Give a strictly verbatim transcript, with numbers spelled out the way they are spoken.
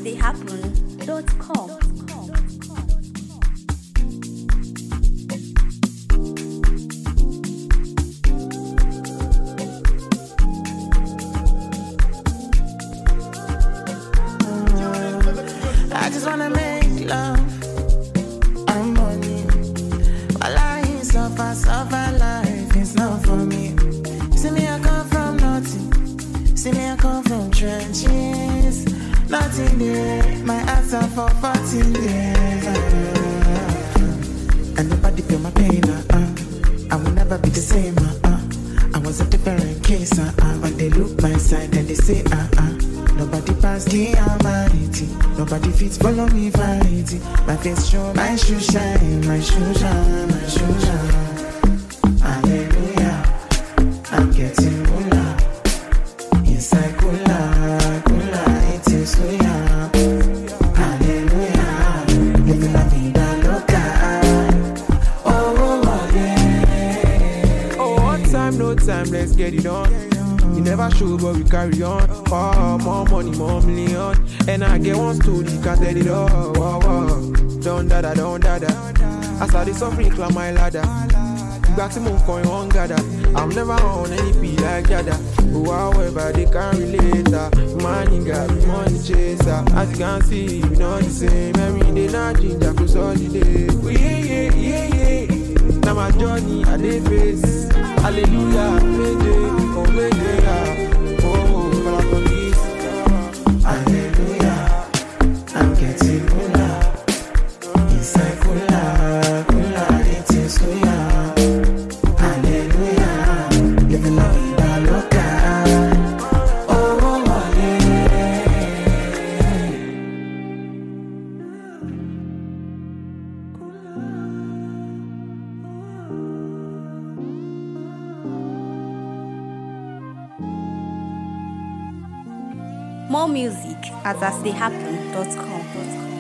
they happen dot com. I just wanna make love and money. While I suffer, suffer life is not for me. See me, I come from nothing. See me, I come from trenches. Nothing there. My answer for fourteen years. And nobody feel my pain. Uh, uh. I will never be the same. Uh, uh. I was a different case. Uh, uh. When they look my side and they say, uh, uh. Nobody pass the humanity. Nobody fits follow me fighting. My face show, my shoe shine, my shoe shine, my shoe shine. Hallelujah, I'm getting moolah. Inside cooler, cooler, it is suya. Hallelujah, living la vida loca. Oh, oh, yeah. Oh, one time, no time, let's get it on. You never show, but we carry on. Oh, more money, more million. And I get one story, can't tell it all. Oh, oh. Don't dada, don't dada. I started suffering, climb my ladder. Back to move going on, gather. I'm never on any beat like Jada. Oh, however, they can't relate. Uh. Money got me, money chaser. As you can see, we not the same. Every day, not ginger, cause all the day. Oh, yeah, yeah, yeah, yeah. Now my journey, I did face. Hallelujah, mayday, oh, mayday, yeah. Oh, for the police. Hallelujah, I'm getting cooler. Inside cooler, cooler, it is suya. Hallelujah, living la vida loca. Oh, oh, yeah. More music at as they happen dot com.